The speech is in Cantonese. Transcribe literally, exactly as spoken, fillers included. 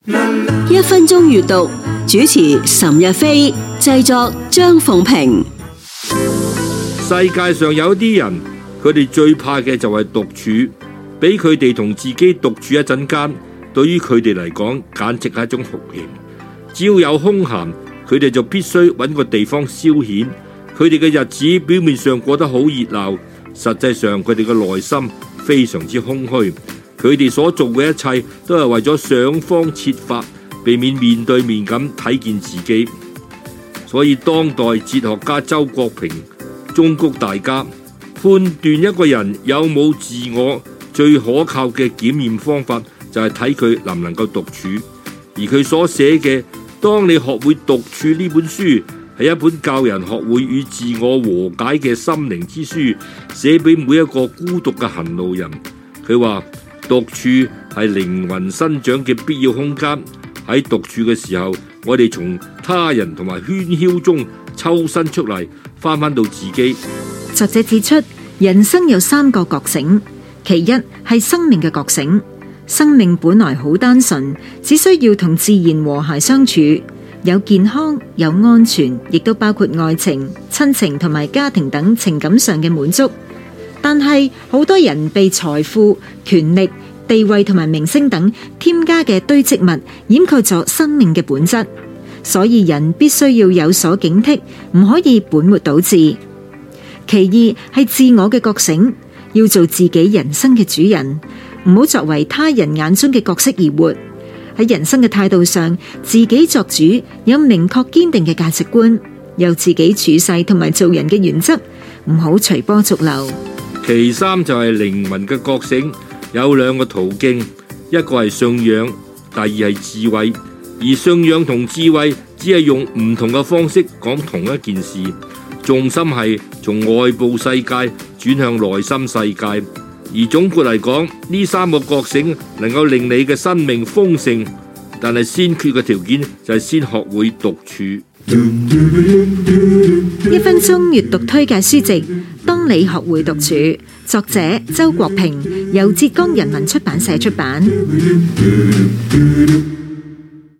一分鐘閱讀，主持岑日飛，製作張鳳平。 世界上有啲人，佢哋最怕嘅就係獨處，俾佢哋同自己獨處一陣間，對於佢哋嚟講，簡直係一種酷刑。只要有空閒，佢哋就必須揾個地方消遣。佢哋嘅日子表面上過得好熱鬧，實際上佢哋嘅內心非常之空虛。佢哋所做嘅一切都係為咗想方設法，避免面對面咁睇見自己。所以當代哲學家周國平忠告大家，判斷一個人有冇自我最可靠嘅檢驗方法，就係睇佢能唔能夠獨處。而佢所寫嘅《當你學會獨處》呢本書，係一本教人學會與自我和解嘅心靈之書，寫俾每一個孤獨嘅行路人。佢話獨處係靈魂生長嘅必要空間。喺獨處嘅時候，我哋從他人同埋喧囂中抽身出嚟，翻返到自己。 作者指出，人生有三個覺醒，其一係生命嘅覺醒。生命本來好單純，只需要同自然和諧相處，有健康，有安全，亦都包括愛情、親情同埋家庭等情感上嘅滿足。但係好多人被財富、權力、地位同埋明星等添加嘅堆積物掩蓋咗生命嘅本質，所以人必須要有所警惕，唔可以本末倒置。其二係自我嘅覺醒，要做自己人生嘅主人，唔好作為他人眼中嘅角色而活。喺人生嘅態度上，自己作主，有明確堅定嘅價值觀，有自己處世同埋做人嘅原則，唔好隨波逐流。 其三就係靈魂嘅覺醒，有兩個途徑，一個係信仰，第二係智慧。而信仰同智慧只係用唔同嘅方式講同一件事，重心係從外部世界轉向內心世界。而總括嚟講，呢三個覺醒能夠令你嘅生命豐盛，但係先決嘅條件就係先學會獨處。 一分鐘閱讀推介書籍《當你學會獨處》，作者周國平，由浙江人民出版社出版。